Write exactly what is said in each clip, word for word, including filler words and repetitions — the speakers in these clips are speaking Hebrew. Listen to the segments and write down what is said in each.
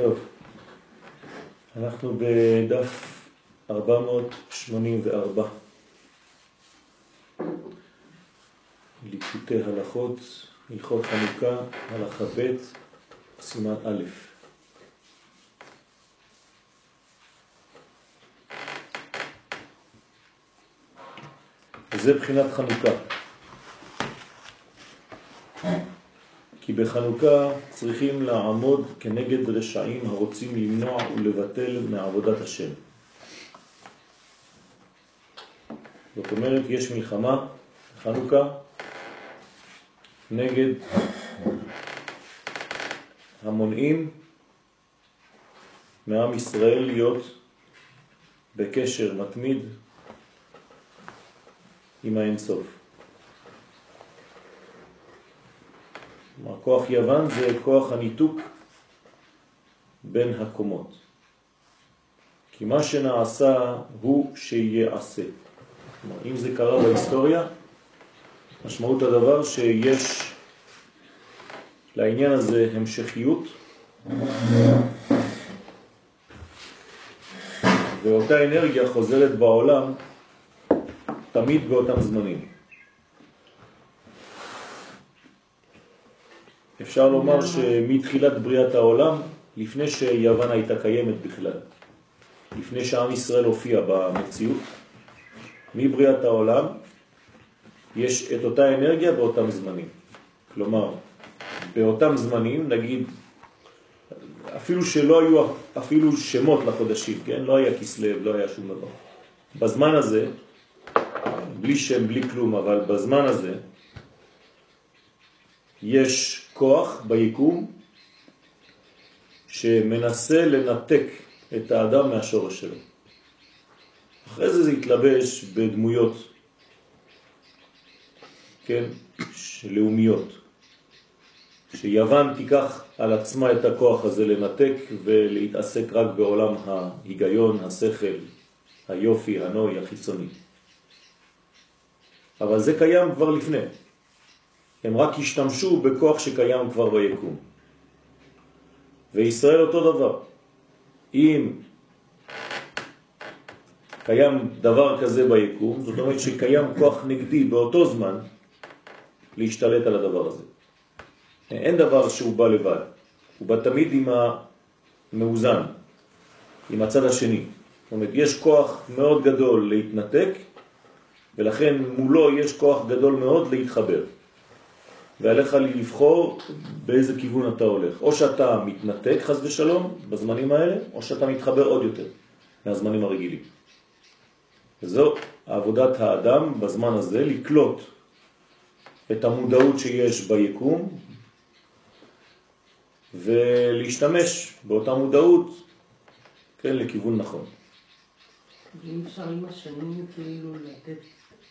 טוב, אנחנו בדף ארבע מאות שמונים וארבע, ליקוטי הלכות, הלכות חנוכה, הלכה ב', סימן א'. זה בחינת חנוכה. כי בחנוכה צריכים לעמוד כנגד רשעים הרוצים למנוע ולבטל מעבודת השם. זאת אומרת, יש מלחמה בחנוכה נגד המונעים מעם ישראל להיות בקשר מתמיד עם האין סוף. כוח יוון זה כוח הניתוק בין הקומות. כי מה שנעשה הוא שיעשה. אם זה קרה בהיסטוריה, משמעות הדבר שיש לעניין הזה המשכיות, ואותה אנרגיה חוזרת בעולם תמיד באותם זמנים. אפשר לומר שמתחילת בריאת העולם, לפני שיוון הייתה קיימת בכלל, לפני שעם ישראל הופיע במציאות, מבריאת העולם יש את אותה אנרגיה באותם זמנים. כלומר, באותם זמנים, נגיד, אפילו שלא היו אפילו שמות לחודשים, כן? לא היה כסלו, לא היה שום דבר. בזמן הזה, בלי שם, בלי כלום, אבל בזמן הזה, יש כוח ביקום שמנסה לנתק את האדם מהשורש שלו. אחרי זה זה יתלבש בדמויות, כן, לאומיות. שיוון תיקח על עצמה את הכוח הזה לנתק ולהתעסק רק בעולם ההיגיון, השכל, היופי, הנוי, החיצוני. אבל זה קיים כבר לפני. הם רק השתמשו בכוח שקיים כבר ביקום. וישראל אותו דבר. אם קיים דבר כזה ביקום, זאת אומרת שקיים כוח נגדי באותו זמן להשתלט על הדבר הזה. אין דבר שהוא בא לבד. הוא בא תמיד עם המאוזן, עם הצד השני. זאת אומרת, יש כוח מאוד גדול להתנתק, ולכן מולו יש כוח גדול מאוד להתחבר. ועליך לבחור באיזה כיוון אתה הולך. או שאתה מתנתק חס ושלום בזמנים האלה, או שאתה מתחבר עוד יותר מהזמנים הרגילים. וזו עבודת האדם בזמן הזה, לקלוט את המודעות שיש ביקום, ולהשתמש באותה מודעות, כן, לכיוון נכון. ואם אפשר עם השנים כאילו לתת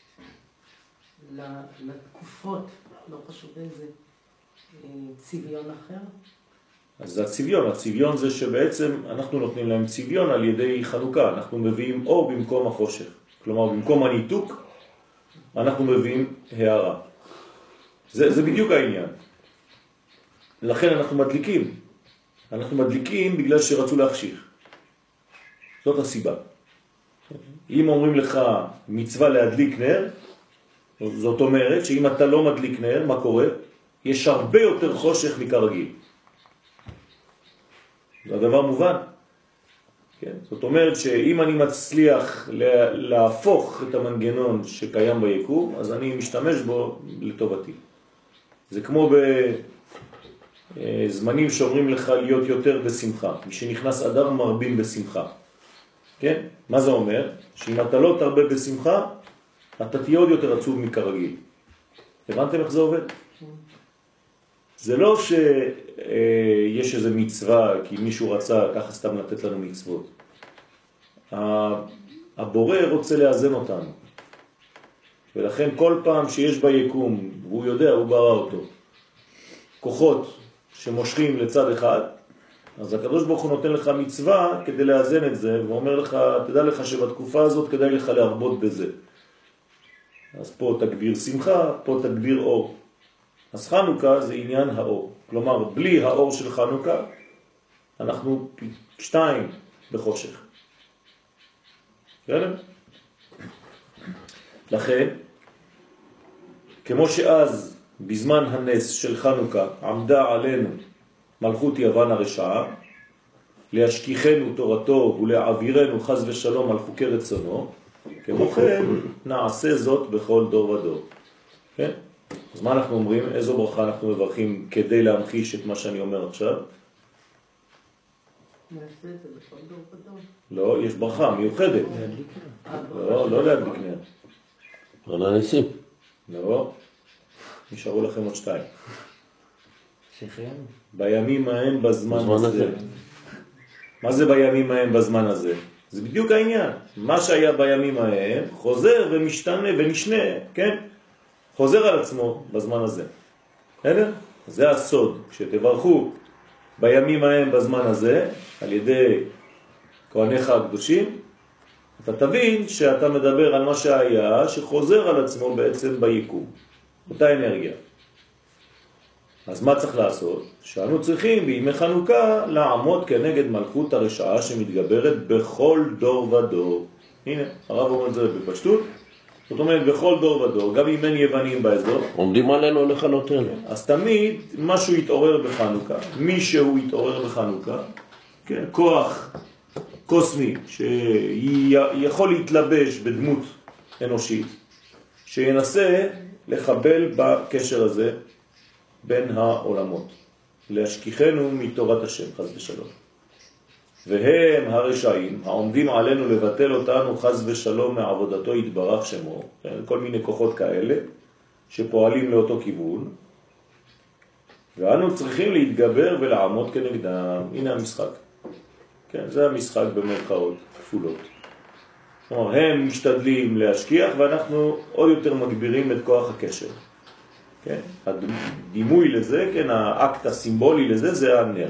לתקופות, לא חשוב איזה, צביון אחר? אז זה הצביון. הצביון זה שבעצם אנחנו נותנים להם צביון על ידי חנוכה. אנחנו מביאים אור במקום החושך. כלומר, במקום הניתוק, אנחנו מביאים הערה. זה, זה בדיוק העניין. לכן אנחנו מדליקים. אנחנו מדליקים בגלל שרצו להחשיך. זאת הסיבה. אם אומרים לך מצווה להדליק נר, זאת אומרת שאם אתה לא מדליק נר, מה קורה? יש הרבה יותר חושך מכרגיל. זה הדבר מובן. כן? זאת אומרת שאם אני מצליח להפוך את המנגנון שקיים ביקום, אז אני משתמש בו לטובתי. זה כמו בזמנים שאומרים לך להיות יותר בשמחה. מי שנכנס אדר מרבים בשמחה. כן? מה זה אומר? שאם אתה לא תרבה בשמחה, אתה תהיה עוד יותר עצוב מכרגיל. הבנתם איך זה עובד? זה לא שיש איזו מצווה, כי מישהו רצה ככה סתם לתת לנו מצוות. הבורא רוצה לאזן אותנו. ולכן כל פעם שיש ביקום, והוא יודע, הוא ברא אותו, כוחות שמושכים לצד אחד, אז הקדוש ברוך הוא נותן לך מצווה כדי לאזן את זה, ואומר לך, תדע לך שבתקופה הזאת כדאי לך להרבות בזה. אז פה תגביר שמחה, פה תגביר אור. אז חנוכה זה עניין האור. כלומר, בלי האור של חנוכה, אנחנו שתיים בחושך. בסדר? לכן, כמו שאז בזמן הנס של חנוכה עמדה עלינו מלכות יוון הרשעה, להשכיחנו תורתו ולהעבירנו חס ושלום על חוקי רצונו, כמו כן נעשה זאת בכל דור ודור. כן? אז מה אנחנו אומרים? איזו ברכה אנחנו מברכים כדי להמחיש את מה שאני אומר עכשיו? נעשה את זה בכל דור ודור. לא, יש ברכה מיוחדת. לא, לא להדליק נר. על הניסים. לא, נשארו לכם עוד שתיים. שחיינו. בימים ההם בזמן בזמן הזה. הזה. מה זה בימים ההם בזמן הזה? זה בדיוק העניין. מה שהיה בימים ההם חוזר ומשתנה ונשנה, כן? חוזר על עצמו בזמן הזה. בסדר? זה הסוד. כשתברכו בימים ההם בזמן הזה, על ידי כהניך הקדושים, אתה תבין שאתה מדבר על מה שהיה, שחוזר על עצמו בעצם ביקום. אותה אנרגיה. אז מה צריך לעשות? שאנו צריכים בימי חנוכה לעמוד כנגד מלכות הרשעה שמתגברת בכל דור ודור. הנה, הרב אומר את זה בפשטות. זאת אומרת, בכל דור ודור, גם אם אין יוונים באזור. עומדים עלינו לכלותנו. אז תמיד משהו יתעורר בחנוכה. מישהו יתעורר בחנוכה. כן, כוח קוסמי שיכול להתלבש בדמות אנושית, שינסה לחבל בקשר הזה בין העולמות, להשכיחנו מתורת השם, חס ושלום. והם הרשעים, העומדים עלינו לבטל אותנו חס ושלום מעבודתו יתברך שמו, כל מיני כוחות כאלה שפועלים לאותו כיוון, ואנו צריכים להתגבר ולעמוד כנגדם. הנה המשחק. כן, זה המשחק במרכאות כפולות. כלומר, הם משתדלים להשכיח ואנחנו עוד יותר מגבירים את כוח הקשר. כן? הדימוי לזה, כן, האקט הסימבולי לזה זה הנר.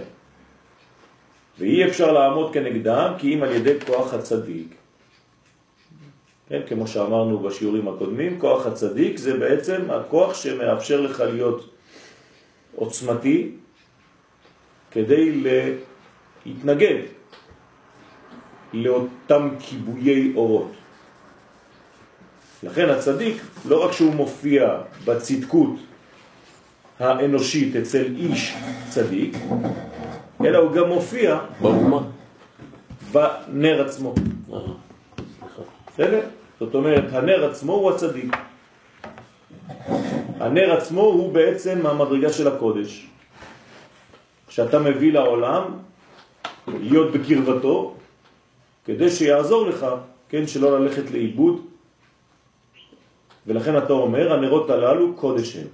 ואי אפשר לעמוד כנגדם כי אם על ידי כוח הצדיק. כן, כמו שאמרנו בשיעורים הקודמים, כוח הצדיק זה בעצם הכוח שמאפשר לך להיות עוצמתי כדי להתנגד לאותם כיבויי אורות. לכן הצדיק, לא רק שהוא מופיע בצדקות האנושית אצל איש צדיק, אלא הוא גם מופיע באומה. בנר עצמו. בסדר? זאת אומרת, הנר עצמו הוא הצדיק. הנר עצמו הוא בעצם המדרגה של הקודש. כשאתה מביא לעולם להיות בקרבתו, כדי שיעזור לך, כן, שלא ללכת לאיבוד. ולכן אתה אומר, הנרות הללו קודש הם.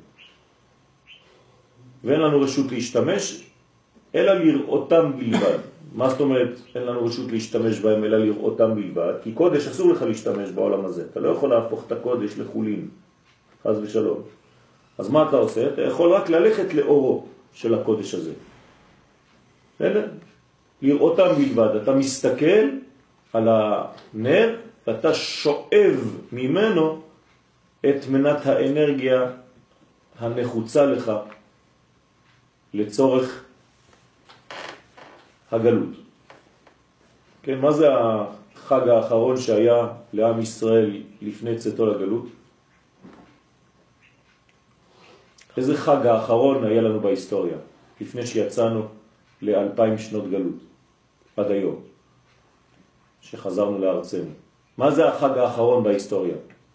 ואין לנו רשות להשתמש, אלא לראותם בלבד. מה זאת אומרת, אין לנו רשות להשתמש בהם, אלא לראותם בלבד? כי קודש אסור לך להשתמש בעולם הזה. אתה לא יכול להפוך את הקודש לחולין, חס ושלום. אז מה אתה עושה? אתה יכול רק ללכת לאורו של הקודש הזה. בסדר? לראותם בלבד. אתה מסתכל על הנר, ואתה שואב ממנו את מנת האנרגיה הנחוצה לך לצורך הגלות. כן, מה זה החג האחרון שהיה לעם ישראל לפני צאתו לגלות? איזה חג האחרון היה לנו בהיסטוריה לפני שיצאנו לאלפיים שנות גלות עד היום שחזרנו לארצנו? מה זה החג האחרון בהיסטוריה?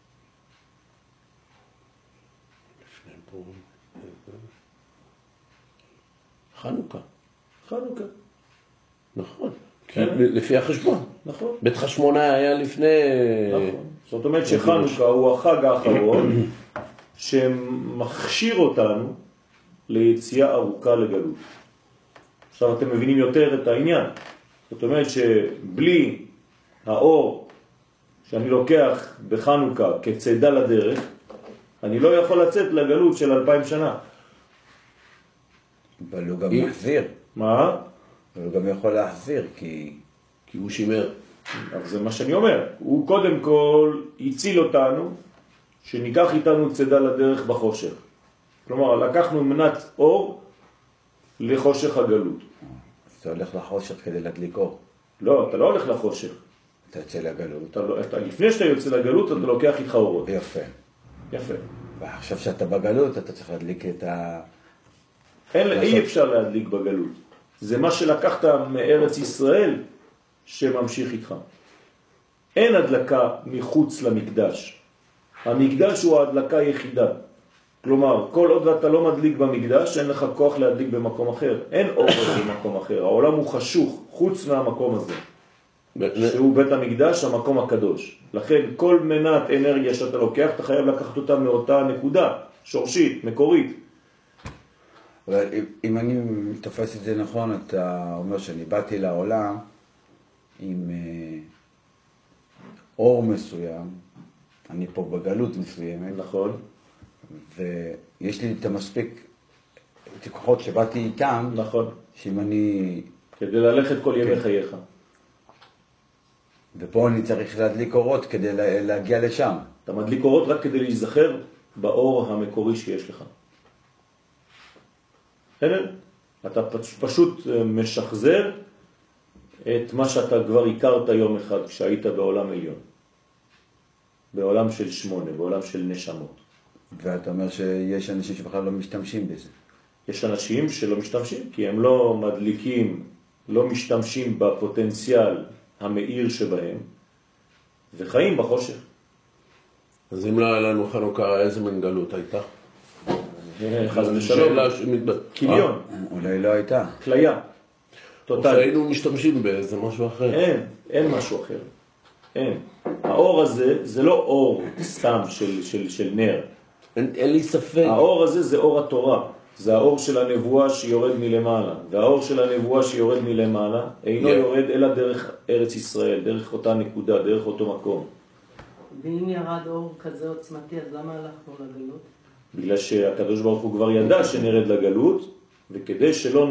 חנוכה. חנוכה. נכון. לפי החשבון. נכון. בית חשמונאי היה לפני... נכון. זאת אומרת שחנוכה הוא החג האחרון שמכשיר אותנו ליציאה ארוכה לגלות. עכשיו אתם מבינים יותר את העניין. זאת אומרת שבלי האור שאני לוקח בחנוכה כצידה לדרך, אני לא יכול לצאת לגלות של אלפיים שנה. אבל הוא גם מחזיר. מה? אבל הוא גם יכול להחזיר, כי... כי הוא שימר. אז זה מה שאני אומר. הוא קודם כל הציל אותנו, שניקח איתנו צידה לדרך בחושך. כלומר, לקחנו מנת אור לחושך הגלות. אתה הולך לחושך כדי להדליק אור. לא, אתה לא הולך לחושך. אתה יוצא לגלות. אתה לא, אתה, לפני שאתה יוצא לגלות, אתה לוקח איתך אורות. יפה. יפה. ועכשיו שאתה בגלות, אתה צריך להדליק את ה... אין, אי אפשר להדליק בגלות. זה מה שלקחת מארץ ישראל שממשיך איתך. אין הדלקה מחוץ למקדש. המקדש הוא ההדלקה היחידה. כלומר, כל עוד אתה לא מדליק במקדש, אין לך כוח להדליק במקום אחר. אין אור במקום אחר. העולם הוא חשוך חוץ מהמקום הזה. שהוא בית המקדש, המקום הקדוש. לכן כל מנת אנרגיה שאתה לוקח, אתה חייב לקחת אותה מאותה נקודה, שורשית, מקורית. אבל אם אני תופס את זה נכון, אתה אומר שאני באתי לעולם עם אה, אור מסוים, אני פה בגלות מסוימת. נכון. ויש לי את המספיק, את הכוחות שבאתי איתם, נכון. שאם אני... כדי ללכת כל ימי כן. חייך. ופה אני צריך להדליק אורות כדי לה, להגיע לשם. אתה מדליק אורות רק כדי להיזכר באור המקורי שיש לך. בסדר? אתה פשוט משחזר את מה שאתה כבר הכרת יום אחד כשהיית בעולם עליון. בעולם של שמונה, בעולם של נשמות. ואתה אומר שיש אנשים שבכלל לא משתמשים בזה. יש אנשים שלא משתמשים, כי הם לא מדליקים, לא משתמשים בפוטנציאל המאיר שבהם, וחיים בחושך. אז אם לא היה לנו חנוכה, איזה מין גלות הייתה? חס ושלום. קיליון. אולי לא הייתה. כליה. או טוטל. שהיינו משתמשים באיזה משהו אחר. אין, אין משהו אחר. אין. האור הזה זה לא אור סתם של, של, של נר. אין, אין לי ספק. האור הזה זה אור התורה. זה האור של הנבואה שיורד מלמעלה. והאור של הנבואה שיורד מלמעלה אינו Yeah. יורד אלא דרך ארץ ישראל, דרך אותה נקודה, דרך אותו מקום. ואם ירד אור כזה עוצמתי, אז למה הלכנו לגלות? בגלל שהקדוש ברוך הוא כבר ידע שנרד לגלות, וכדי שלא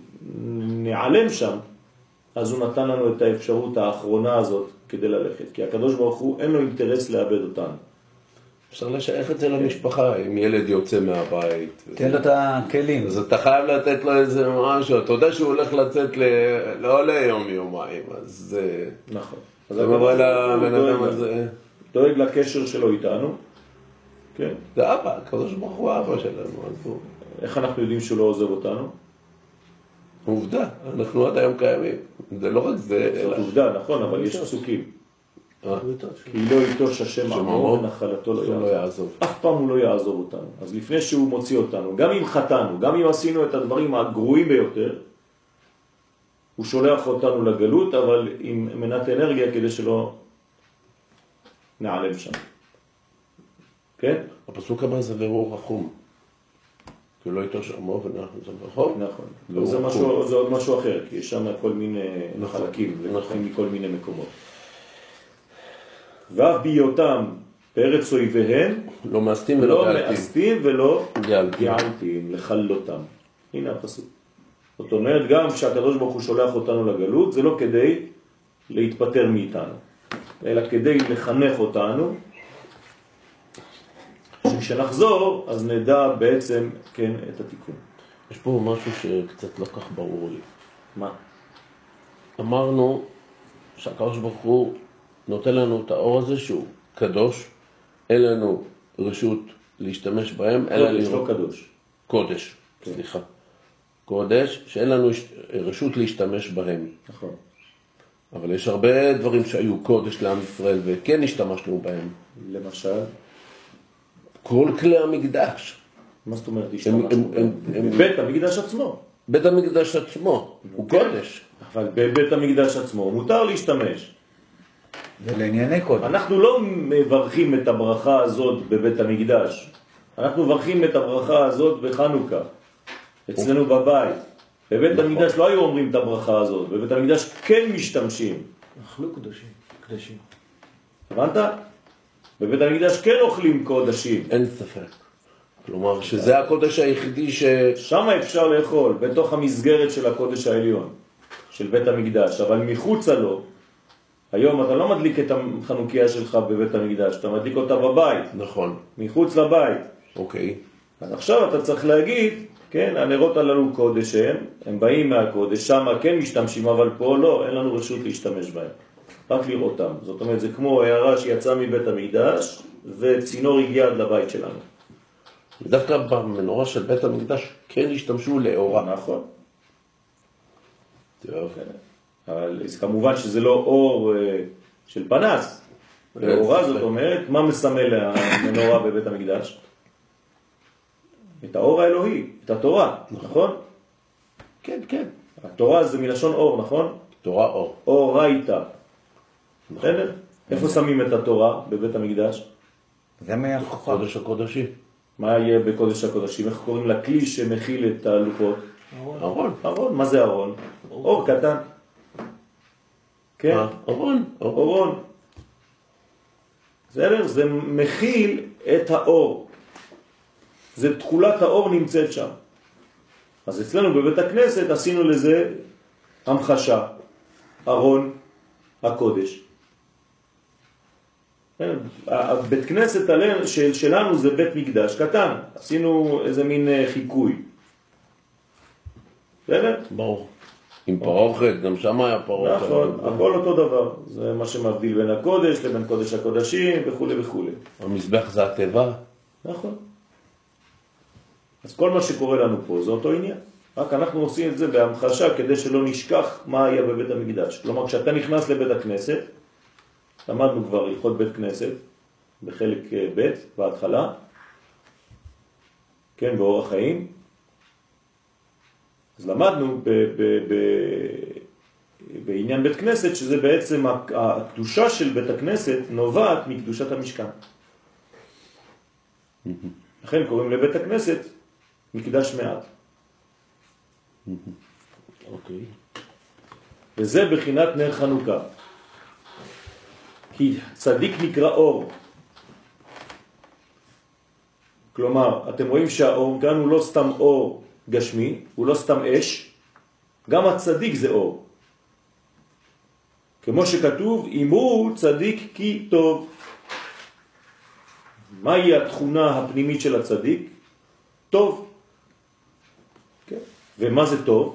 נעלם שם, אז הוא נתן לנו את האפשרות האחרונה הזאת כדי ללכת. כי הקדוש ברוך הוא אין לו אינטרס לאבד אותנו. אפשר לשייך את זה למשפחה, אם ילד יוצא מהבית. תן לו את הכלים. אז אתה חייב לתת לו איזה משהו, אתה יודע שהוא הולך לצאת ל... לא ליום יומיים, אז זה... נכון. זה מראה לבן אדם הזה. דואג לקשר שלו איתנו. כן. זה אבא, הקדוש ברוך הוא אבא שלנו. אז הוא... איך אנחנו יודעים שהוא לא עוזב אותנו? עובדה, אנחנו עד היום קיימים. זה לא רק זה, זאת אלא... עובדה, נכון, אבל יש פסוקים. אה, כי לא איתו השם עמו ונחלתו לא הוא לא יעזוב. יעזוב. אף פעם הוא לא יעזוב אותנו. אז לפני שהוא מוציא אותנו, גם אם חטאנו, גם אם עשינו את הדברים הגרועים ביותר, הוא שולח אותנו לגלות, אבל עם מנת אנרגיה כדי שלא נעלם שם. כן? הפסוק הבא זה והוא רחום. כי לא איתו שעמו ואנחנו זה רחום. נכון. זה משהו, זה עוד משהו אחר, כי יש שם כל מיני חלקים, לקוחים מכל מיני מקומות. ואף בהיותם בארץ אויביהם, לא מאסתים ולא לא גאלתים. מאסתים ולא גאלתים. גאלתים, לחלותם. הנה הפסוק. זאת אומרת, גם כשהקדוש ברוך הוא שולח אותנו לגלות, זה לא כדי להתפטר מאיתנו, אלא כדי לחנך אותנו, שכשנחזור, אז נדע בעצם, כן, את התיקון. יש פה משהו שקצת לא כך ברור לי. מה? אמרנו שהקדוש ברוך הוא נותן לנו את האור הזה שהוא קדוש, אין לנו רשות להשתמש בהם, אלא קודש, לראות... לא קדוש. קודש, כן. סליחה. קודש, שאין לנו רשות להשתמש בהם. נכון. אבל יש הרבה דברים שהיו קודש לעם ישראל וכן השתמשנו בהם. למשל, כל כלי המקדש. מה זאת אומרת הם- השתמשנו? הם- הם- הם- בית המקדש עצמו. בית המקדש עצמו הוא קודש. אבל בבית המקדש עצמו מותר להשתמש. ולענייני קודם. אנחנו לא מברכים את הברכה הזאת בבית המקדש. אנחנו מברכים את הברכה הזאת בחנוכה. אצלנו בבית. בבית המקדש לא היו אומרים את הברכה הזאת. בבית המקדש כן משתמשים. אכלו קדושים, קדשים. הבנת? בבית המקדש כן אוכלים קודשים. אין ספק. כלומר שזה הקודש היחידי ש... שם אפשר לאכול, בתוך המסגרת של הקודש העליון, של בית המקדש. אבל מחוצה לו, היום אתה לא מדליק את החנוכיה שלך בבית המקדש, אתה מדליק אותה בבית, נכון. מחוץ לבית. אוקיי. אז עכשיו אתה צריך להגיד, כן, הנרות הללו קודש הם, הם באים מהקודש, שם כן משתמשים, אבל פה לא, אין לנו רשות להשתמש בהם, רק לראותם. זאת אומרת, זה כמו הערה שיצאה מבית המקדש, וצינור הגיע עד לבית שלנו. דווקא במנורה של בית המקדש כן השתמשו לאורה. נכון. טוב. אבל כמובן שזה לא אור של פנס, ואורה זאת אומרת, מה מסמל המנורה בבית המקדש? את האור האלוהי, את התורה, נכון? כן, כן. התורה זה מלשון אור, נכון? תורה אור. אורייתא. בסדר? איפה שמים את התורה בבית המקדש? זה מהחוכה. קודש הקודשים. מה יהיה בקודש הקודשים? איך קוראים לכלי שמכיל את הלוחות? ארון. ארון, מה זה ארון? אור קטן. כן? ארון. אורון. בסדר? זה מכיל את האור. זה תכולת האור נמצאת שם. אז אצלנו בבית הכנסת עשינו לזה המחשה, ארון הקודש. הבית כנסת של, שלנו זה בית מקדש קטן, עשינו איזה מין חיקוי. בסדר? ברור. עם פרוכת, גם שם היה פרוכת. נכון, הכל אותו דבר. זה מה שמבדיל בין הקודש לבין קודש הקודשים וכו' וכו'. המזבח זה הטבע. נכון. אז כל מה שקורה לנו פה זה אותו עניין. רק אנחנו עושים את זה בהמחשה כדי שלא נשכח מה היה בבית המקדש. כלומר, כשאתה נכנס לבית הכנסת, למדנו כבר הלכות בית כנסת בחלק ב' בהתחלה, כן, באורח חיים. אז למדנו ב, ב, ב, בעניין בית כנסת שזה בעצם הקדושה של בית הכנסת נובעת מקדושת המשכן. לכן קוראים לבית הכנסת מקדש מעט. אוקיי. וזה בחינת נר חנוכה. כי צדיק נקרא אור. כלומר, אתם רואים שהאור כאן הוא לא סתם אור גשמי, הוא לא סתם אש, גם הצדיק זה אור. כמו שכתוב, אם הוא צדיק כי טוב. מהי התכונה הפנימית של הצדיק? טוב. כן. ומה זה טוב?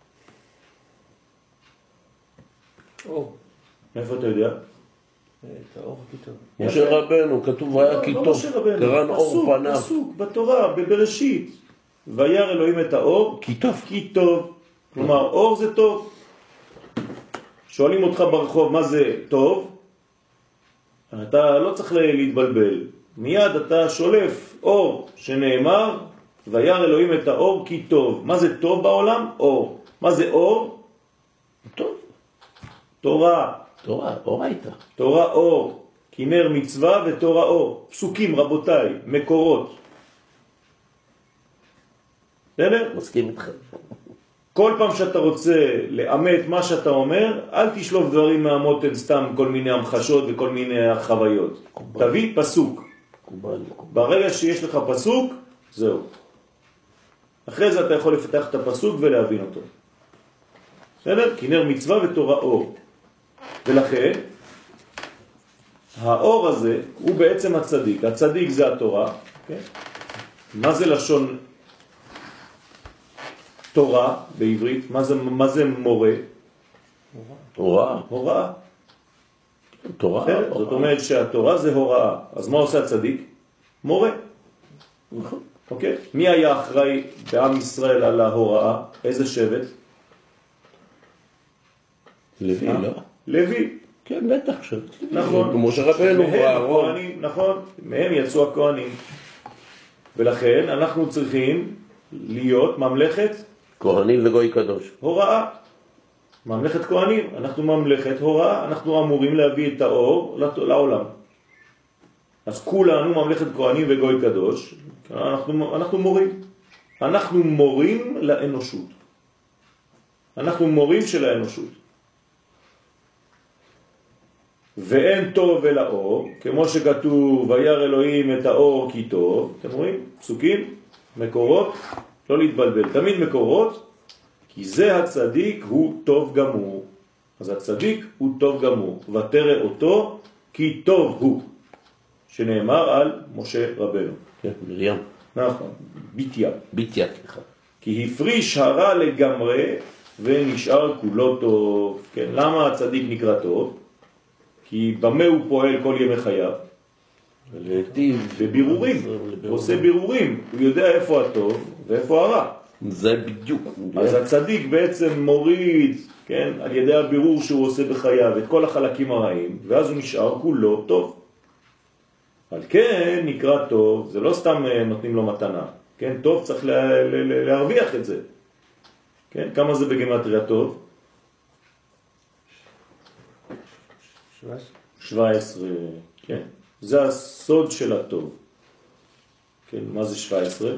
אור. מאיפה אתה יודע? את האור הכיתוב. משה רבנו, כתוב היה כי לא טוב. משה רבנו, קרן אור פסוק, פניו. פסוק בתורה, בבראשית. וירא אלוהים את האור כי טוב. כי טוב. כלומר, אור זה טוב. שואלים אותך ברחוב מה זה טוב, אתה לא צריך להתבלבל. מיד אתה שולף אור שנאמר, וירא אלוהים את האור כי טוב. מה זה טוב בעולם? אור. מה זה אור? טוב. תורה. תורה, אור הייתה. תורה אור. כי נר מצווה ותורה אור. פסוקים רבותיי, מקורות. בסדר? מסכים איתך. כל פעם שאתה רוצה לאמת מה שאתה אומר, אל תשלוף דברים מהמותן סתם כל מיני המחשות וכל מיני חוויות. קובל. תביא פסוק. קובל, קובל. ברגע שיש לך פסוק, זהו. אחרי זה אתה יכול לפתח את הפסוק ולהבין אותו. בסדר? כי נר מצווה ותורה אור. ולכן, האור הזה הוא בעצם הצדיק. הצדיק זה התורה. כן? מה זה לשון תורה בעברית? מה זה, מה זה מורה? הוראה. הוראה. תורה. כן? זאת אומרת שהתורה זה הוראה. אז מה עושה הצדיק? מורה. נכון. אוקיי? מי היה אחראי בעם ישראל על ההוראה? איזה שבט? לוי, אה? לא? לוי. כן, בטח. נכון. משה רבנו, מהם אהרון. הכהנים, נכון. מהם יצאו הכהנים. ולכן אנחנו צריכים להיות ממלכת כהנים וגוי קדוש. הוראה. ממלכת כהנים. אנחנו ממלכת הוראה. אנחנו אמורים להביא את האור לעולם. אז כולנו ממלכת כהנים וגוי קדוש. אנחנו, אנחנו מורים. אנחנו מורים לאנושות. אנחנו מורים של האנושות. ואין טוב אל האור, כמו שכתוב, וירא אלוהים את האור כי טוב. אתם רואים? פסוקים, מקורות, לא להתבלבל. תמיד מקורות, כי זה הצדיק הוא טוב גמור. אז הצדיק הוא טוב גמור. ותרא אותו כי טוב הוא. שנאמר על משה רבנו. כן, מרים. נכון, ביטיה. ביטיה, סליחה. כי הפריש הרע לגמרי ונשאר כולו טוב. כן, למה הצדיק נקרא טוב? כי במה הוא פועל כל ימי חייו? להיטיב. בבירורים, הוא עושה בירורים, הוא יודע איפה הטוב ואיפה הרע. זה בדיוק. אז הצדיק בעצם מוריד, כן, על ידי הבירור שהוא עושה בחייו את כל החלקים הרעים, ואז הוא נשאר כולו טוב. על כן נקרא טוב, זה לא סתם נותנים לו מתנה, כן, טוב צריך לה, לה, לה, להרוויח את זה. כן, כמה זה בגימטריה טוב? שבע עשרה, כן, זה הסוד של הטוב. כן, מה זה שבע עשרה?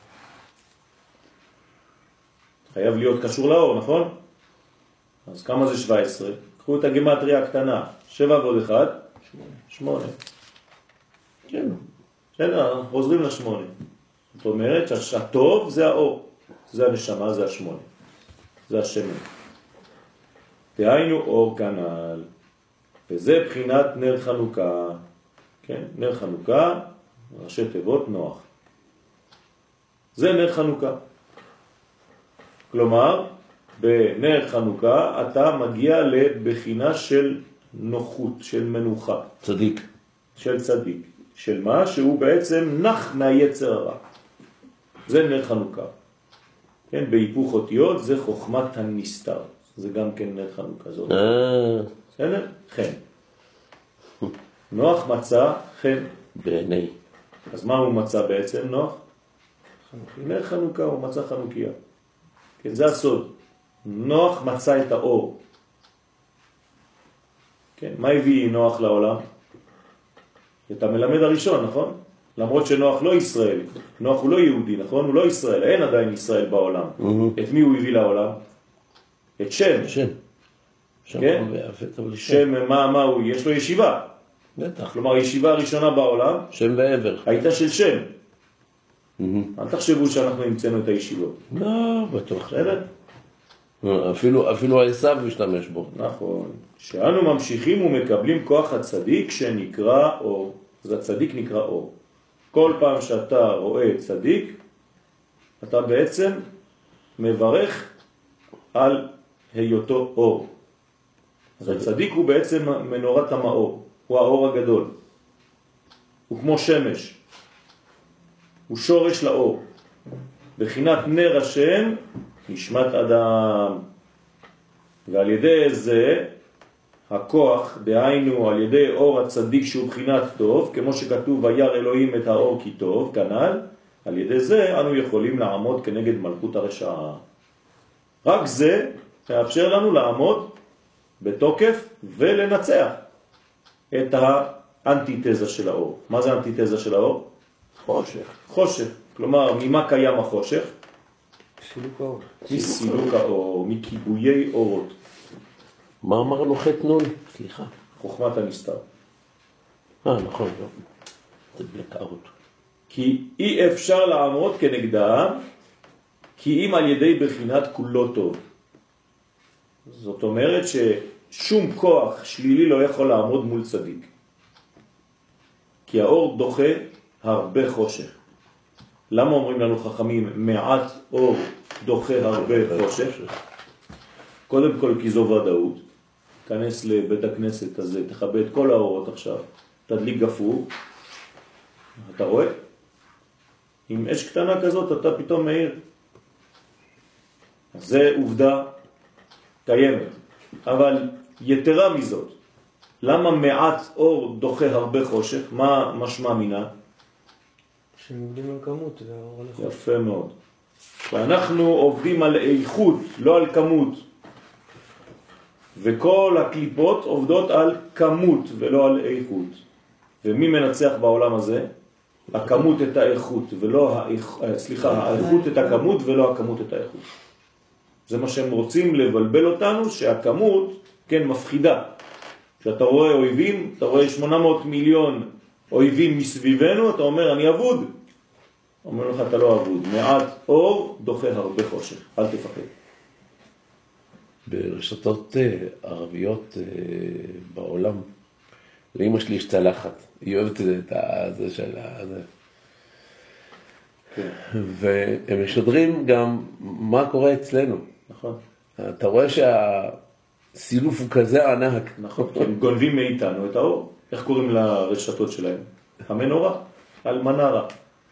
חייב להיות קשור לאור, נכון? אז כמה זה שבע עשרה? קחו את הגימטריה הקטנה, שבע ועוד אחד, שמונה. כן. בסדר, אנחנו חוזרים לשמונה. זאת אומרת שהטוב זה האור, זה הנשמה, זה השמונה, זה השמן. דהיינו אור כנ"ל, וזה בחינת נר חנוכה. כן, נר חנוכה, ראשי תיבות נוח. זה נר חנוכה. כלומר, בנר חנוכה אתה מגיע לבחינה של נוחות, של מנוחה. צדיק. של צדיק. של מה? שהוא בעצם נח מהיצר הרע. זה נר חנוכה. כן, בהיפוך אותיות זה חוכמת הנסתר. זה גם כן נר חנוכה. זאת. אה. בסדר? חן. נוח מצא חן. בעיני. אז מה הוא מצא בעצם, נוח? נר חנוכה, הוא מצא חנוכיה. כן, זה הסוד. נוח מצא את האור. כן, מה הביא נוח לעולם? את המלמד הראשון, נכון? למרות שנוח לא ישראלי. נוח הוא לא יהודי, נכון? הוא לא ישראל. אין עדיין ישראל בעולם. Mm-hmm. את מי הוא הביא לעולם? את שם. שם. שם. כן? שם. שם, מה, מה הוא? יש לו ישיבה. בטח. כלומר, הישיבה הראשונה בעולם שם ועבר. הייתה של שם. Mm-hmm. אל תחשבו שאנחנו המצאנו את הישיבות. לא, בטוח. בסדר? אפילו, אפילו העשיו משתמש בו. נכון. שאנו ממשיכים ומקבלים כוח הצדיק שנקרא אור. אז הצדיק נקרא אור. כל פעם שאתה רואה צדיק, אתה בעצם מברך על היותו אור. אז הצדיק הוא בעצם מנורת המאור. הוא האור הגדול. הוא כמו שמש. הוא שורש לאור. בחינת נר השם נשמת אדם. ועל ידי זה הכוח, דהיינו על ידי אור הצדיק שהוא בחינת טוב, כמו שכתוב וירא אלוהים את האור כי טוב, כנ"ל, על ידי זה אנו יכולים לעמוד כנגד מלכות הרשעה. רק זה מאפשר לנו לעמוד בתוקף ולנצח את האנטיתזה של האור. מה זה האנטיתזה של האור? חושך. חושך. כלומר, ממה קיים החושך? סילוק האור. מסילוק האור, מכיבויי אורות. מה אמרנו חטא נון? סליחה. חוכמת הנסתר. אה, נכון, לא. זה בלקאות. כי אי אפשר לעמוד כנגדה, כי אם על ידי בחינת כולו טוב. זאת אומרת ששום כוח שלילי לא יכול לעמוד מול צדיק. כי האור דוחה הרבה חושך. למה אומרים לנו חכמים מעט אור דוחה הרבה חושך? קודם כל כי זו ודאות. כנס לבית הכנסת הזה, תחבא את כל האורות עכשיו, תדליק גפור, אתה רואה? עם אש קטנה כזאת אתה פתאום מאיר. זה עובדה קיימת. אבל יתרה מזאת, למה מעט אור דוחה הרבה חושך? מה משמע מינה? שמעובדים על כמות והאור על איכות. יפה מאוד. ואנחנו עובדים על איכות, לא על כמות. וכל הקליפות עובדות על כמות ולא על איכות. ומי מנצח בעולם הזה? הכמות את האיכות ולא האיכות, סליחה, האיכות את הכמות ולא הכמות את האיכות. זה מה שהם רוצים לבלבל אותנו, שהכמות, כן, מפחידה. כשאתה רואה אויבים, אתה רואה שמונה מאות מיליון אויבים מסביבנו, אתה אומר, אני אבוד. אומר לך, אתה לא אבוד. מעט אור דוחה הרבה חושך. אל תפחד. ברשתות ערביות בעולם, לאמא שלי יש צלחת. היא אוהבת את זה של זה. והם משדרים גם מה קורה אצלנו. נכון. אתה רואה שהסילוף הוא כזה ענק. נכון, הם גונבים מאיתנו את האור. איך קוראים לרשתות שלהם? המנורה? על מנרה.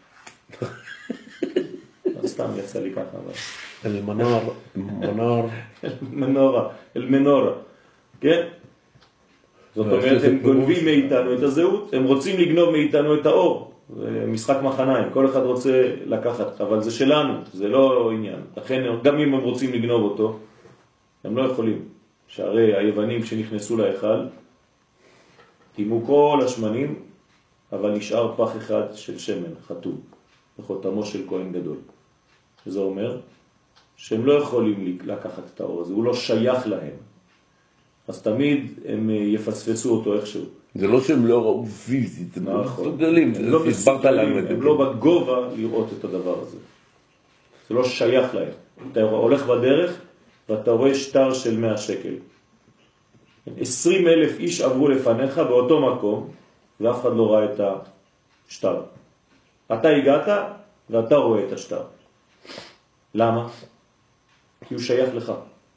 סתם יצא לי ככה. אל מנור, מנור. מנורה, אל מנורה. כן? זאת אומרת, הם גונבים מאיתנו את הזהות, הם רוצים לגנוב מאיתנו את האור. זה משחק מחניים, כל אחד רוצה לקחת, אבל זה שלנו, זה לא עניין. לכן, גם אם הם רוצים לגנוב אותו, הם לא יכולים. שהרי היוונים שנכנסו להיכל, תימו כל השמנים, אבל נשאר פח אחד של שמן, חתום, בחותמו של כהן גדול. וזה אומר שהם לא יכולים לקחת את האור הזה, הוא לא שייך להם. אז תמיד הם יפספסו אותו איכשהו. זה לא שהם לא ראו פיזית, הם לא מסוגלים, הם לא מסוגלים, הם לא בגובה לראות את הדבר הזה. זה לא שייך להם. אתה הולך בדרך ואתה רואה שטר של מאה שקל. עשרים אלף איש עברו לפניך באותו מקום, ואף אחד לא ראה את השטר. אתה הגעת ואתה רואה את השטר. למה? כי הוא שייך לך.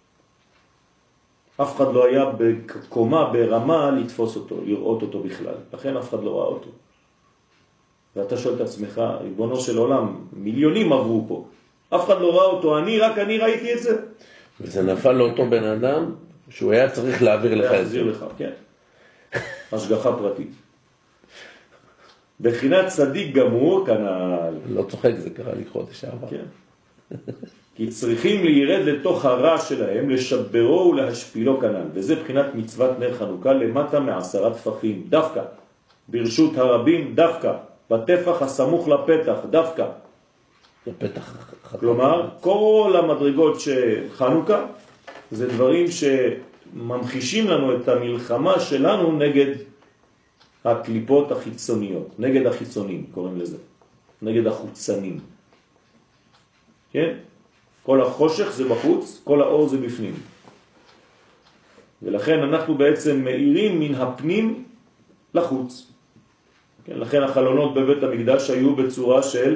אף אחד לא היה בקומה, ברמה, לתפוס אותו, לראות אותו בכלל. לכן אף אחד לא ראה אותו. ואתה שואל את עצמך, ריבונו של עולם, מיליונים עברו פה. אף אחד לא ראה אותו, אני, רק אני ראיתי את זה. וזה נפל לאותו בן אדם, שהוא היה צריך להעביר לך את זה. להחזיר לך, כן. השגחה פרטית. בחינת צדיק גמור, כנ"ל. לא צוחק, זה קרה לי חודש שעבר. כן. כי צריכים להירד לתוך הרע שלהם, לשברו ולהשפילו כנ"ל. וזה בחינת מצוות נר חנוכה למטה מעשרה טפחים, דווקא. ברשות הרבים, דווקא. בטפח הסמוך לפתח, דווקא. לפתח. כלומר, כל המדרגות של חנוכה, זה דברים שממחישים לנו את המלחמה שלנו נגד הקליפות החיצוניות, נגד החיצונים, קוראים לזה. נגד החוצנים. כן? כל החושך זה בחוץ, כל האור זה בפנים. ולכן אנחנו בעצם מאירים מן הפנים לחוץ. כן? לכן החלונות בבית המקדש היו בצורה של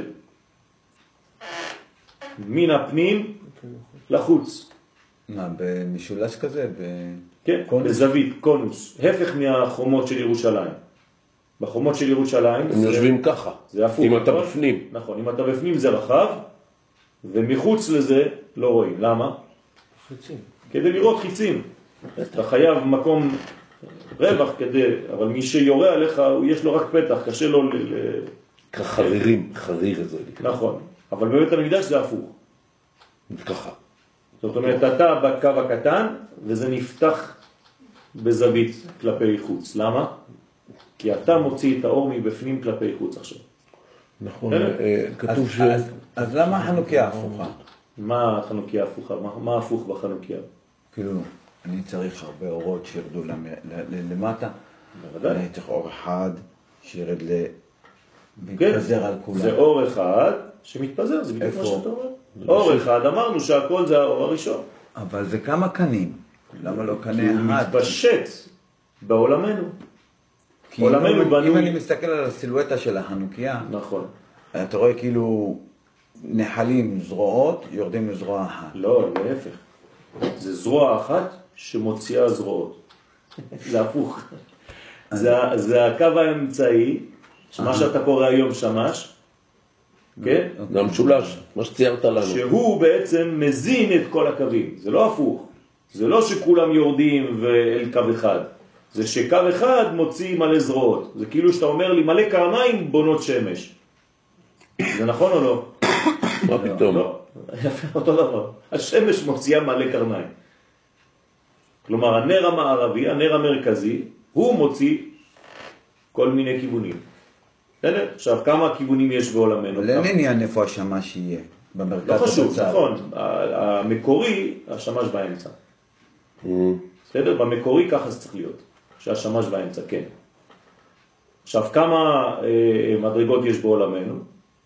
מן הפנים לחוץ. מה, במשולש כזה? ב... כן, קונוס. בזווית, קונוס. הפך מהחומות של ירושלים. בחומות של ירושלים... הם זה... יושבים ככה. זה הפוך. אם אתה בפנים. נכון, אם אתה בפנים זה רחב, ומחוץ לזה לא רואים. למה? חיצים. כדי לראות חיצים. אתה חייב מקום רווח כדי, אבל מי שיורה עליך, יש לו רק פתח, קשה לו ל... כחרירים, חריר זה. נכון, אבל בבית המקדש זה הפוך. ככה. זאת אומרת, אתה בקו הקטן, וזה נפתח בזווית כלפי חוץ. למה? כי אתה מוציא את האור מבפנים כלפי חוץ עכשיו. נכון, כתוב ש... אז למה החנוכיה הפוכה? מה החנוכיה הפוכה? מה הפוך בחנוכיה? כאילו, אני צריך הרבה אורות שירדו למטה. בוודאי. אני צריך אור אחד שירד מתפזר על כולם. זה אור אחד שמתפזר, זה בדיוק מה שאתה אומר. אור אחד, אמרנו שהכל זה האור הראשון. אבל זה כמה קנים. למה לא קנה אחד? הוא מתפשט בעולמנו. עולמנו בנוי... אם אני מסתכל על הסילואטה של החנוכיה, נכון. אתה רואה כאילו נחלים זרועות, יורדים לזרוע אחת. לא, להפך. זה זרוע אחת שמוציאה זרועות. זה הפוך. זה הקו האמצעי, מה שאתה קורא היום שמש, כן? זה המשולש, מה שציירת לנו. שהוא בעצם מזין את כל הקווים. זה לא הפוך. זה לא שכולם יורדים ואל קו אחד. זה שקו אחד מוציא מלא זרועות. זה כאילו שאתה אומר לי מלא קרניים בונות שמש. זה נכון או לא? מה פתאום? לא. יפה, אותו דבר. השמש מוציאה מלא קרניים. כלומר, הנר המערבי, הנר המרכזי, הוא מוציא כל מיני כיוונים. בסדר? עכשיו, כמה כיוונים יש בעולמנו? אבל אין עניין איפה השמש יהיה. במרכז לא חשוב, בצד. נכון. המקורי, השמש באמצע. בסדר? במקורי ככה זה צריך להיות. שהשמש באמצע, כן. עכשיו, כמה אה, מדרגות יש בעולמנו?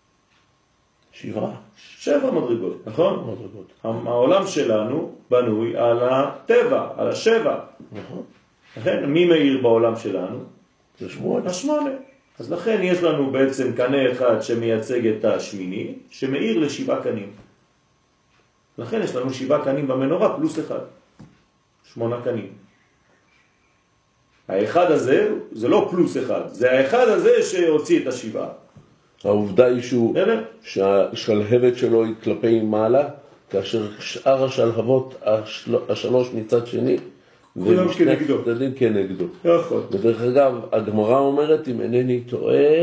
שבעה. שבע מדרגות, נכון? מדרגות. העולם שלנו בנוי על הטבע, על השבע. נכון. לכן, מי מאיר בעולם שלנו? זה שמונה. השמונה. אז לכן יש לנו בעצם קנה אחד שמייצג את השמיני, שמאיר לשבעה קנים. לכן יש לנו שבעה קנים במנורה פלוס אחד. שמונה קנים. האחד הזה זה לא פלוס אחד, זה האחד הזה שהוציא את השבעה. העובדה היא שהוא, שהשלהבת שלו היא כלפי מעלה, כאשר שאר השלהבות השל... השלוש מצד שני, כולם כנגדו. צדדים כנגדו. נכון. ודרך אגב, הגמרא אומרת, אם אינני טועה,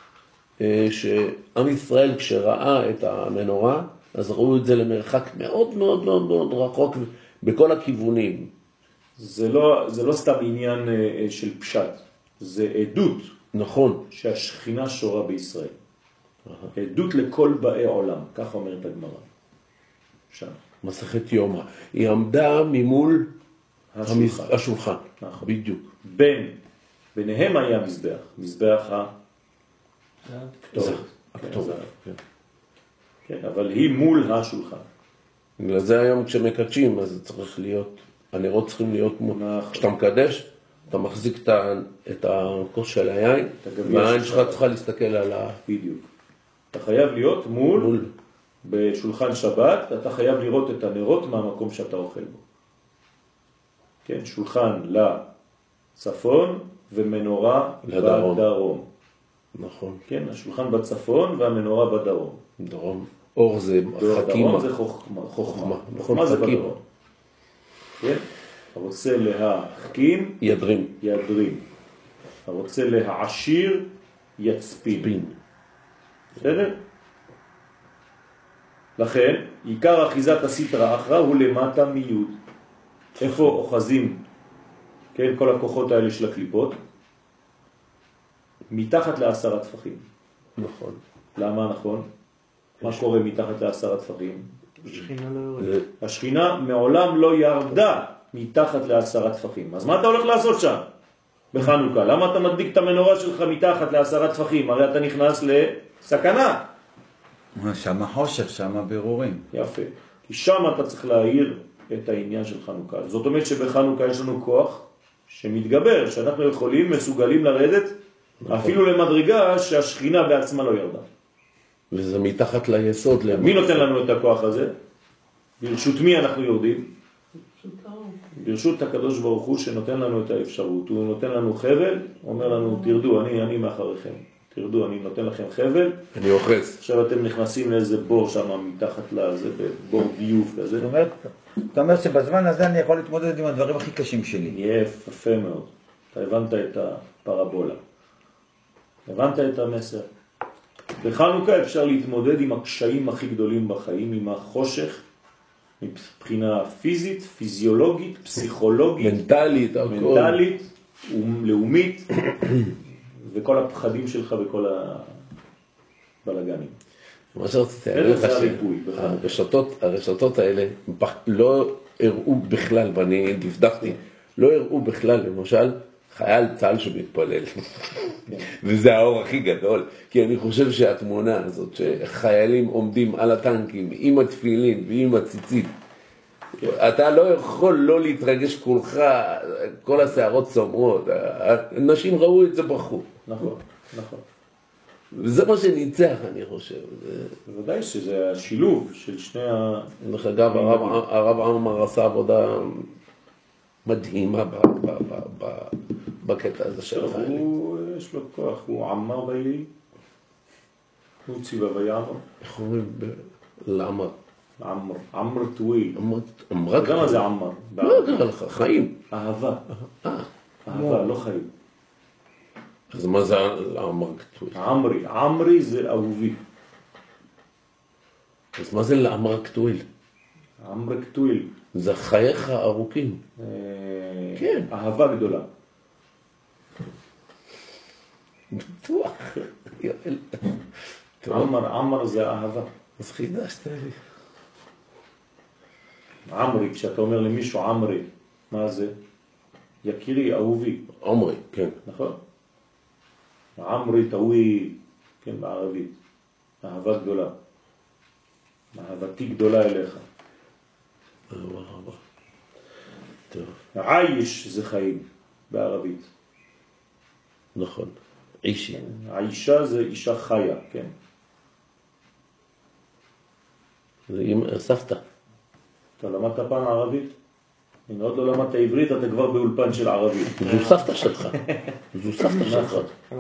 שעם ישראל כשראה את המנורה, אז ראו את זה למרחק מאוד מאוד מאוד מאוד רחוק בכל הכיוונים. זה לא, זה לא סתם עניין של פשט, זה עדות. נכון. שהשכינה שורה בישראל. עדות לכל באי עולם, כך אומרת הגמרא. שם. מסכת יומא. היא עמדה ממול השולחן. המז... השולחן. נכון. בדיוק. בין, ביניהם היה מזבח. מזבח הקטורת. הקטורת. כן, כן, אבל היא מול השולחן. בגלל זה היום כשמקדשים, אז צריך להיות, הנרות צריכים להיות מול. נכון. כשאתה מקדש, אתה מחזיק את הכוס של היין, והעין שלך צריכה להסתכל על ה... בדיוק. אתה חייב להיות מול, מול. בשולחן שבת, אתה חייב לראות את הנרות מהמקום שאתה אוכל בו. כן, שולחן לצפון ומנורה לדרום. בדרום. נכון. כן, השולחן בצפון והמנורה בדרום. דרום. אור זה חכימה. דרום זה חוכמה. חוכמה. חוכמה זה בדרום. כן? אתה רוצה להחכים, ידרים. ידרים. אתה רוצה להעשיר, יצפין. פין. בסדר? לכן, עיקר אחיזת הסטרא אחרא הוא למטה מיוד. איפה אוחזים, כן, כל הכוחות האלה של הקליפות? מתחת לעשרה טפחים. נכון. למה נכון? מה קורה מתחת לעשרה טפחים? השכינה לא יורדת. השכינה מעולם לא ירדה מתחת לעשרה טפחים. אז מה אתה הולך לעשות שם? בחנוכה. למה אתה מדליק את המנורה שלך מתחת לעשרה טפחים? הרי אתה נכנס לסכנה. שם חושך, שם בירורים. יפה. כי שם אתה צריך להעיר את העניין של חנוכה. זאת אומרת שבחנוכה יש לנו כוח שמתגבר, שאנחנו יכולים, מסוגלים לרדת, אפילו למדרגה שהשכינה בעצמה לא ירדה. וזה מתחת ליסוד. מי נותן לנו את הכוח הזה? ברשות מי אנחנו יורדים? ברשות הקדוש ברוך הוא שנותן לנו את האפשרות. הוא נותן לנו חבל, אומר לנו תרדו, אני, אני מאחריכם. תרדו, אני נותן לכם חבל. אני אוחז. עכשיו אתם נכנסים לאיזה בור שם מתחת לזה, בור ביוב כזה. זאת אומרת, אתה אומר שבזמן הזה אני יכול להתמודד עם הדברים הכי קשים שלי. יפה מאוד. אתה הבנת את הפרבולה. הבנת את המסר. בחנוכה אפשר להתמודד עם הקשיים הכי גדולים בחיים, עם החושך, מבחינה פיזית, פיזיולוגית, פסיכולוגית, מנטלית, מנטלית, לאומית, וכל הפחדים שלך וכל הבלגנים. מה שרציתי להגיד לך שהרשתות האלה לא הראו בכלל, ואני דפדפתי, לא הראו בכלל, למשל, חייל צה"ל שמתפלל. וזה האור הכי גדול, כי אני חושב שהתמונה הזאת, שחיילים עומדים על הטנקים עם התפילין ועם הציצית, אתה לא יכול לא להתרגש כולך, כל השערות צומרות, אנשים ראו את זה בחוץ. נכון, נכון. וזה מה שניצח, אני חושב. בוודאי שזה השילוב של שני ה... דרך אגב, הרב עמר עשה עבודה מדהימה בקטע הזה של החיילים. יש לו כוח, הוא עמר ויהי, הוא ציווה ויעמר. איך אומרים? לעמר. עמר, עמר טוויל. עמר. אתה יודע מה זה עמר? לא יודע לך, חיים. אהבה. אהבה, לא חיים. אז מה זה עמר כתוויל? עמרי, עמרי זה אהובי. אז מה זה לעמר כתוויל? עמר כתוויל. זה חייך ארוכים. כן. אהבה גדולה. בטוח. יואל. עמר, עמר זה אהבה. אז חידשת לי. עמרי, כשאתה אומר למישהו עמרי, מה זה? יקירי, אהובי. עמרי, כן. נכון? עמרי טווי, כן, בערבית. אהבה גדולה. אהבתי גדולה אליך. אהבה רבה. טוב. עייש זה חיים בערבית. נכון. אישי. האישה זה אישה חיה, כן. זה עם סבתא. אתה למדת פעם ערבית? אם עוד לא למדת עברית, אתה כבר באולפן של ערבית. זו סבתא שלך. זו סבתא שלך.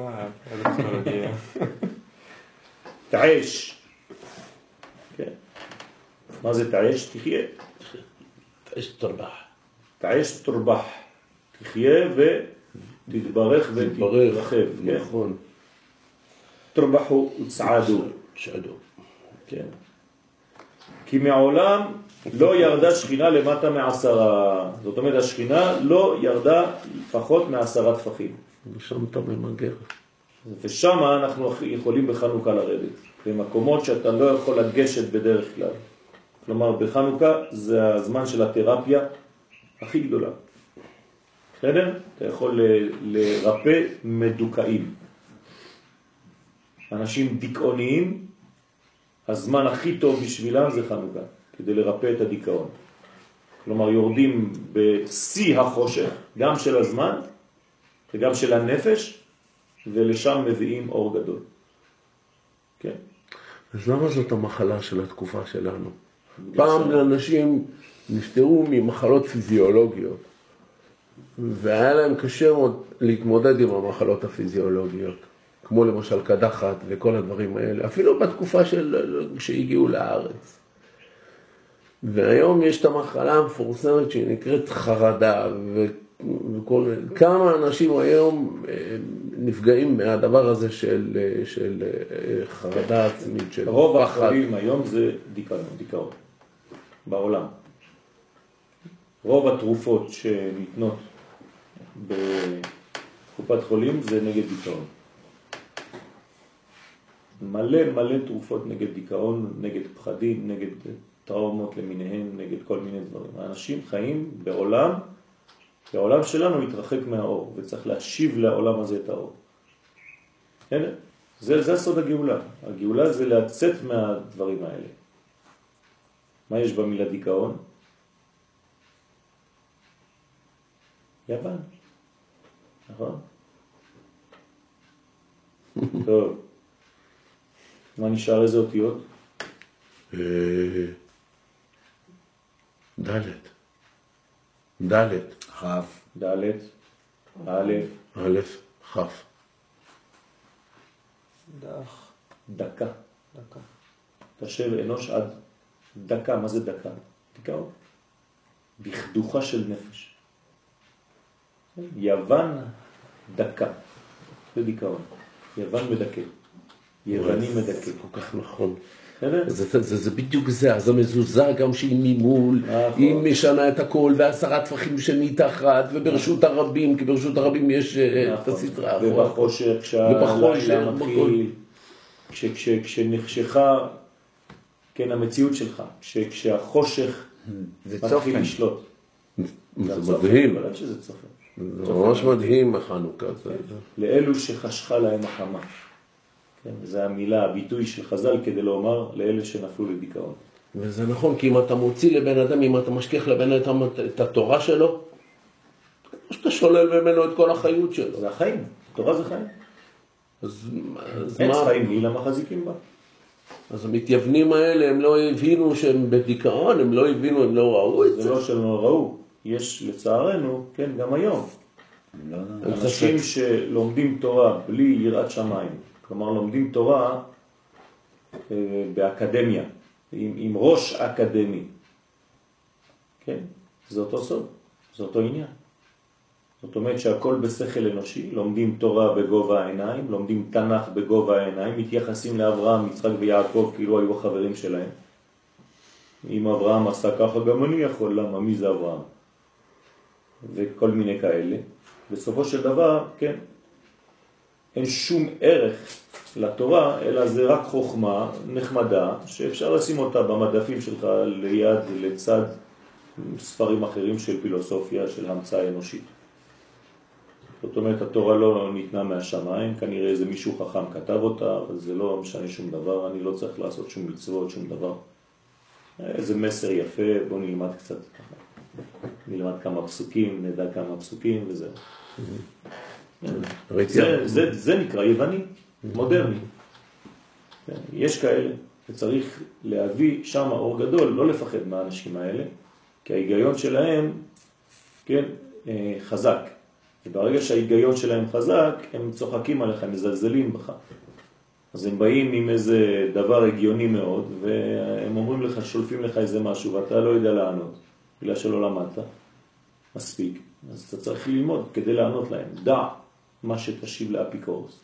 תעש. כן. מה זה תעש? תחיה. תעש תרבח. תעש תרבח. תחיה ותתברך ותתרחב. נכון. תרבחו וצעדו. צעדו. כן. כי מעולם לא ירדה שכינה למטה מעשרה. זאת אומרת, השכינה לא ירדה פחות מעשרה טפחים. ושם אתה ממגר. ושם אנחנו יכולים בחנוכה לרדת. במקומות שאתה לא יכול לגשת בדרך כלל. כלומר, בחנוכה זה הזמן של התרפיה הכי גדולה. בסדר? אתה יכול לרפא מדוכאים. אנשים דיכאוניים, הזמן הכי טוב בשבילם זה חנוכה, כדי לרפא את הדיכאון. כלומר, יורדים בשיא החושך, גם של הזמן וגם של הנפש, ולשם מביאים אור גדול. כן. אז למה זאת המחלה של התקופה שלנו? פעם לאנשים נפטרו ממחלות פיזיולוגיות, והיה להם קשה מאוד להתמודד עם המחלות הפיזיולוגיות, כמו למשל קדחת וכל הדברים האלה, אפילו בתקופה של, שהגיעו לארץ. והיום יש את המחלה המפורסמת שהיא נקראת חרדה, וכל, כמה אנשים היום נפגעים מהדבר הזה של, של חרדה עצמית, של רוב החולים היום זה דיכאון, דיכאון בעולם. רוב התרופות שניתנות בקופת חולים זה נגד דיכאון. מלא מלא תרופות נגד דיכאון, נגד פחדים, נגד טראומות למיניהם, נגד כל מיני דברים. האנשים חיים בעולם, העולם שלנו מתרחק מהאור, וצריך להשיב לעולם הזה את האור. הנה, זה, זה הסוד הגאולה. הגאולה זה לצאת מהדברים האלה. מה יש במילה דיכאון? יוון. נכון? טוב. מה נשאר איזה אותיות? דלת. דלת. חף. דלת. א'. א', חף. דח. דקה. דקה. תשב אנוש עד דקה. מה זה דקה? דיכאון. בכדוחה של נפש. יוון דקה. זה דיכאון. יוון מדכא. יווני מדכא. כל כך נכון. זה, זה, זה, זה בדיוק זה, אז המזוזה גם שהיא ממול, היא משנה את הכל, ועשרה טפחים שמתחת, וברשות הרבים, כי ברשות הרבים יש את הסדרה. ובחושך, כשהלילה מתחיל, כשנחשכה, כן, המציאות שלך, כשהחושך מתחיל לשלוט. זה מדהים. זה ממש מדהים החנוכה. לאלו שחשכה להם החמה. כן, זה המילה, הביטוי של חז"ל כדי לומר לאלה שנפלו לדיכאון. וזה נכון, כי אם אתה מוציא לבן אדם, אם אתה משכיח לבן אדם את התורה שלו, אתה שולל ממנו את כל החיות שלו. זה החיים, התורה זה חיים. אז, אז אין מה? חיים לי, למה חזיקים בה? אז המתייוונים האלה, הם לא הבינו שהם בדיכאון, הם לא הבינו, הם לא ראו את זה. זה לא שהם לא ראו, יש לצערנו, כן, גם היום. לא, לא. אנשים שלומדים תורה בלי יראת שמיים, כלומר לומדים תורה אה, באקדמיה, עם, עם ראש אקדמי. כן, זה אותו סוד, זה אותו עניין. זאת אומרת שהכל בשכל אנושי, לומדים תורה בגובה העיניים, לומדים תנ"ך בגובה העיניים, מתייחסים לאברהם, יצחק ויעקב כאילו היו החברים שלהם. אם אברהם עשה ככה, גם אני יכול, למה? מי זה אברהם? וכל מיני כאלה. בסופו של דבר, כן, אין שום ערך לתורה, אלא זה רק חוכמה נחמדה, שאפשר לשים אותה במדפים שלך ליד, לצד ספרים אחרים של פילוסופיה, של המצאה אנושית. זאת אומרת, התורה לא ניתנה מהשמיים, כנראה איזה מישהו חכם כתב אותה, אבל זה לא משנה שום דבר, אני לא צריך לעשות שום מצוות, שום דבר. איזה מסר יפה, בוא נלמד קצת ככה. נלמד כמה פסוקים, נדע כמה פסוקים וזהו. זה, זה, זה נקרא יווני, מודרני. יש כאלה, וצריך להביא שם אור גדול, לא לפחד מהאנשים האלה, כי ההיגיון שלהם, כן, חזק. וברגע שההיגיון שלהם חזק, הם צוחקים עליך, הם מזלזלים בך. אז הם באים עם איזה דבר הגיוני מאוד, והם אומרים לך, שולפים לך איזה משהו, ואתה לא יודע לענות, בגלל שלא למדת מספיק. אז אתה צריך ללמוד כדי לענות להם. דע מה שתשיב לאפיקורוס.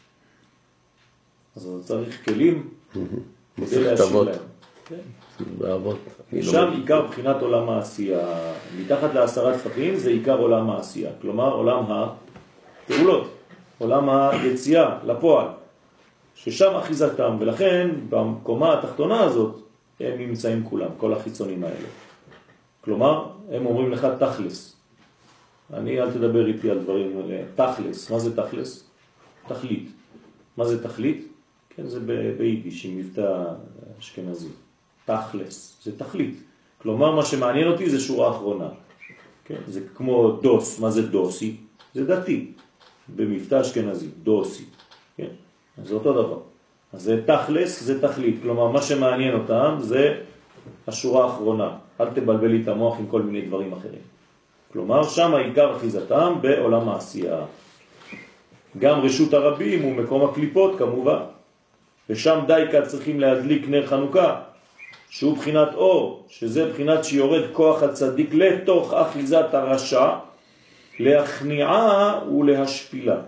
אז אתה צריך כלים כדי להשיב להם. באבות. שם עיקר בחינת עולם העשייה. מתחת לעשרת טפחים זה עיקר עולם העשייה. כלומר, עולם הפעולות, עולם היציאה לפועל. ששם אחיזתם, ולכן במקומה התחתונה הזאת הם נמצאים כולם, כל החיצונים האלה. כלומר, הם אומרים לך תכלס. אני אל תדבר איתי על דברים האלה. תכלס, מה זה תכלס? תכלית. מה זה תכלית? כן, זה ביידיש, עם מבטא אשכנזי. תכלס, זה תכלית. כלומר, מה שמעניין אותי זה שורה אחרונה. כן, זה כמו דוס, מה זה דוסי? זה דתי, במבטא אשכנזי, דוסי. כן, זה אותו דבר. אז זה תכלס, זה תכלית. כלומר, מה שמעניין אותם זה השורה האחרונה. אל תבלבל לי את המוח עם כל מיני דברים אחרים. כלומר, שם העיקר אחיזתם בעולם העשייה. גם רשות הרבים הוא מקום הקליפות כמובן. ושם דייקה צריכים להדליק נר חנוכה, שהוא בחינת אור, שזה בחינת שיורד כוח הצדיק לתוך אחיזת הרשע, להכניעה ולהשפילה.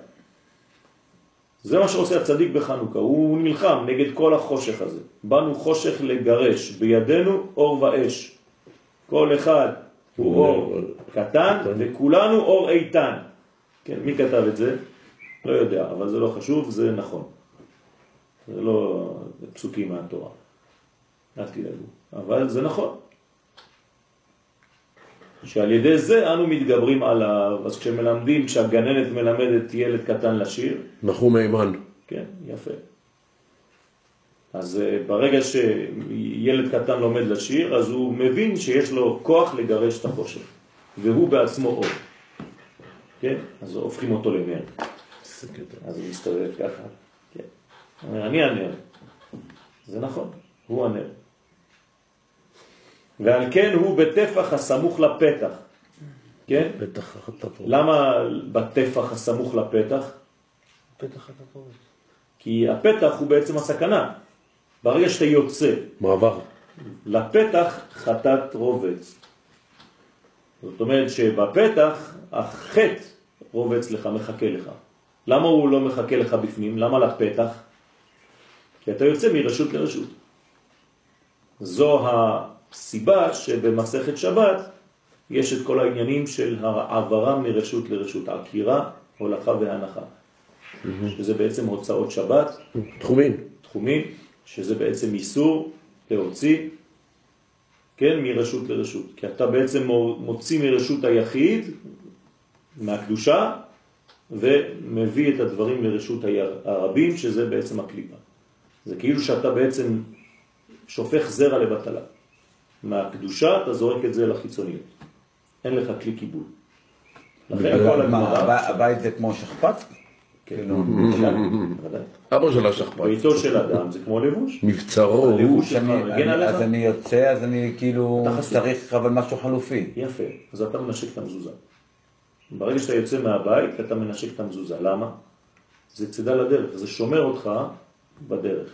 זה מה שעושה הצדיק בחנוכה, הוא נלחם נגד כל החושך הזה. באנו חושך לגרש, בידינו אור ואש. כל אחד הוא אור קטן וכולנו אור איתן. כן, מי כתב את זה? לא יודע, אבל זה לא חשוב, זה נכון. זה לא פסוקים מהתורה. אל תדאגו. אבל זה נכון. שעל ידי זה אנו מתגברים עליו. אז כשמלמדים, כשהגננת מלמדת ילד קטן לשיר. נחום מימן. כן, יפה. אז ברגע שילד קטן לומד לשיר, אז הוא מבין שיש לו כוח לגרש את החושך. והוא בעצמו אור. כן? אז הופכים אותו לנר. אז הוא מסתובב ככה. כן. אומר, אני הנר. זה נכון, הוא הנר. ועל כן הוא בטפח הסמוך לפתח. כן? פתח התפורת. למה בטפח הסמוך לפתח? פתח התפורת. כי הפתח הוא בעצם הסכנה. ברגע שאתה יוצא מעבר לפתח חטאת רובץ. זאת אומרת שבפתח החטא רובץ לך, מחכה לך. למה הוא לא מחכה לך בפנים? למה לפתח? כי אתה יוצא מרשות לרשות. זו הסיבה שבמסכת שבת יש את כל העניינים של העברה מרשות לרשות, עקירה, הולכה והנחה. שזה בעצם הוצאות שבת. תחומים. תחומים, שזה בעצם איסור להוציא, כן, מרשות לרשות. כי אתה בעצם מוציא מרשות היחיד, מהקדושה, ומביא את הדברים לרשות הרבים, שזה בעצם הקליפה. זה כאילו שאתה בעצם שופך זרע לבטלה. מהקדושה אתה זורק את זה לחיצוניות. אין לך כלי קיבול. לכן כל הגמרא... הבית זה כמו שכפ"ץ? כן. אבא של השכפ"ץ. ביתו של אדם זה כמו לבוש. מבצרו. הלבוש שלך מגן עליך. אז אני יוצא, אז אני כאילו צריך אבל משהו חלופי. יפה. אז אתה מנשק את המזוזה. ברגע שאתה יוצא מהבית, אתה מנשק את המזוזה. למה? זה צידה לדרך. זה שומר אותך בדרך.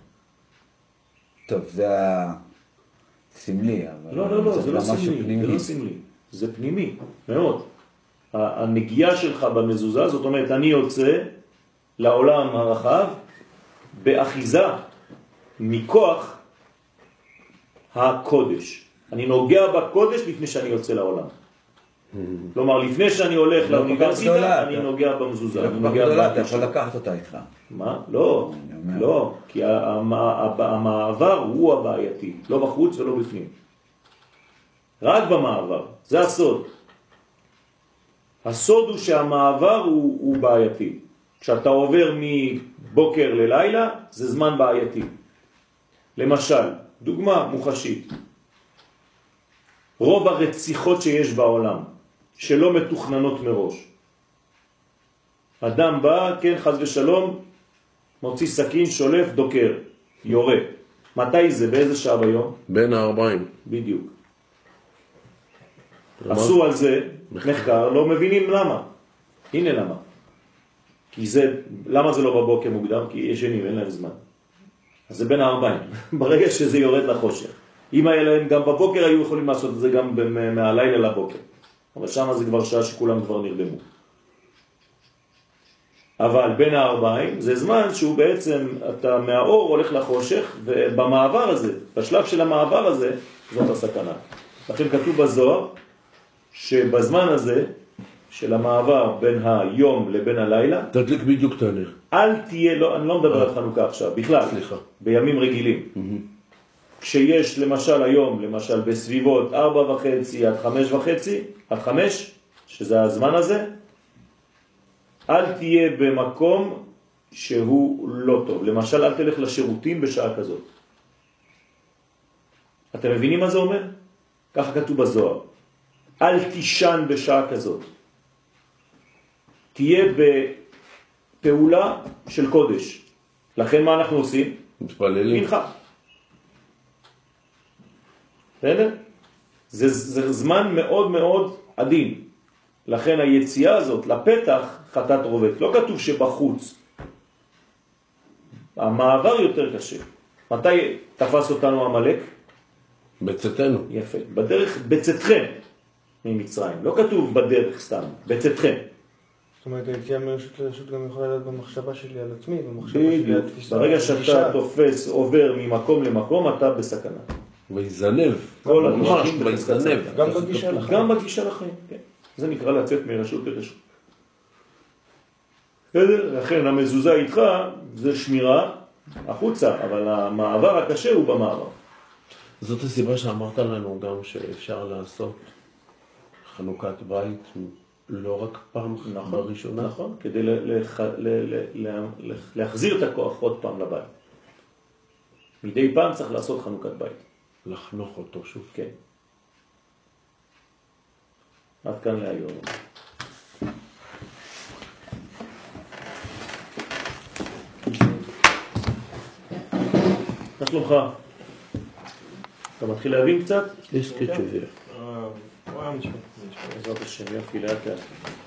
טוב, זה סמלי, אבל... לא, לא, לא, זה לא סמלי. זה לא סמלי. זה פנימי, מאוד. הנגיעה שלך במזוזה, זאת אומרת, אני יוצא לעולם הרחב באחיזה מכוח הקודש. אני נוגע בקודש לפני שאני יוצא לעולם. כלומר, לפני שאני הולך לאוניברסיטה, אני נוגע במזוזה. אתה יכול לקחת אותה איתך. מה? לא, לא, כי המעבר הוא הבעייתי, לא בחוץ ולא בפנים. רק במעבר, זה הסוד. הסוד הוא שהמעבר הוא, הוא בעייתי. כשאתה עובר מבוקר ללילה, זה זמן בעייתי. למשל, דוגמה מוחשית. רוב הרציחות שיש בעולם, שלא מתוכננות מראש, אדם בא, כן, חז ושלום, מוציא סכין, שולף, דוקר, יורה. מתי זה? באיזה שעה ביום? בין הארבעים. בדיוק. עשו על זה מחקר, לא מבינים למה. הנה למה. כי זה, למה זה לא בבוקר מוקדם? כי ישנים, אין להם זמן. אז זה בין הארבעים. ברגע שזה יורד לחושך. אם היה להם גם בבוקר, היו יכולים לעשות את זה גם מהלילה לבוקר. אבל שם זה כבר שעה שכולם כבר נרדמו. אבל בין הארבעים זה זמן שהוא בעצם, אתה מהאור הולך לחושך, ובמעבר הזה, בשלב של המעבר הזה, זאת הסכנה. לכן כתוב בזוהר, שבזמן הזה, של המעבר בין היום לבין הלילה, תדליק בדיוק את הנר. אל תהיה, לא, אני לא מדבר על חנוכה עכשיו, בכלל, סליחה. בימים רגילים. כשיש למשל היום, למשל בסביבות ארבע וחצי עד חמש וחצי, עד חמש, שזה הזמן הזה, אל תהיה במקום שהוא לא טוב. למשל, אל תלך לשירותים בשעה כזאת. אתם מבינים מה זה אומר? ככה כתוב בזוהר. אל תישן בשעה כזאת. תהיה בפעולה של קודש. לכן מה אנחנו עושים? מתפללים. מנחה. בסדר? זה, זה זמן מאוד מאוד עדין. לכן היציאה הזאת לפתח חטאת רובת. לא כתוב שבחוץ. המעבר יותר קשה. מתי תפס אותנו המלאק? בצאתנו. יפה. בדרך בצאתכם ממצרים. לא כתוב בדרך סתם. בצאתכם. זאת אומרת, היציאה מרשות לרשות גם יכולה להיות במחשבה שלי על עצמי, במחשבה שלי על תפיסה. ברגע שאתה תופס, עובר ממקום למקום, אתה בסכנה. ויזנב. כל ממש, הדברים ויזנב. גם בגישה לחיים. גם בגישה לחיים, כן. זה נקרא לצאת מרשות לרשות. לכן המזוזה איתך זה שמירה החוצה, אבל המעבר הקשה הוא במעבר. זאת הסיבה שאמרת לנו גם שאפשר לעשות חנוכת בית לא רק פעם נכון, בראשונה. נכון, כדי לח... ל... ל... ל... להחזיר את הכוח עוד פעם לבית. מדי פעם צריך לעשות חנוכת בית. לחנוך אותו שוב. כן. עד כאן להיום. מה שלומך? אתה מתחיל להבין קצת? יש כתשובה. וואו, משפט. בעזרת השם, יופי, לאט לאט.